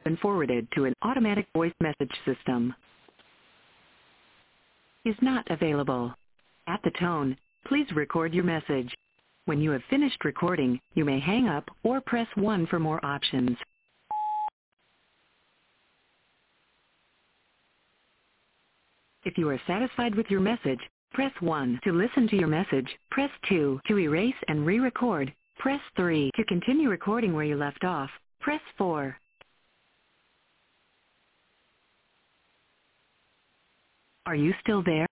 been forwarded to an automatic voice message system. Is not available. At the tone, please record your message. When you have finished recording, you may hang up or press 1 for more options. If you are satisfied with your message, press 1 to listen to your message. Press 2 to erase and re-record. Press 3 to continue recording where you left off. Press 4. Are you still there?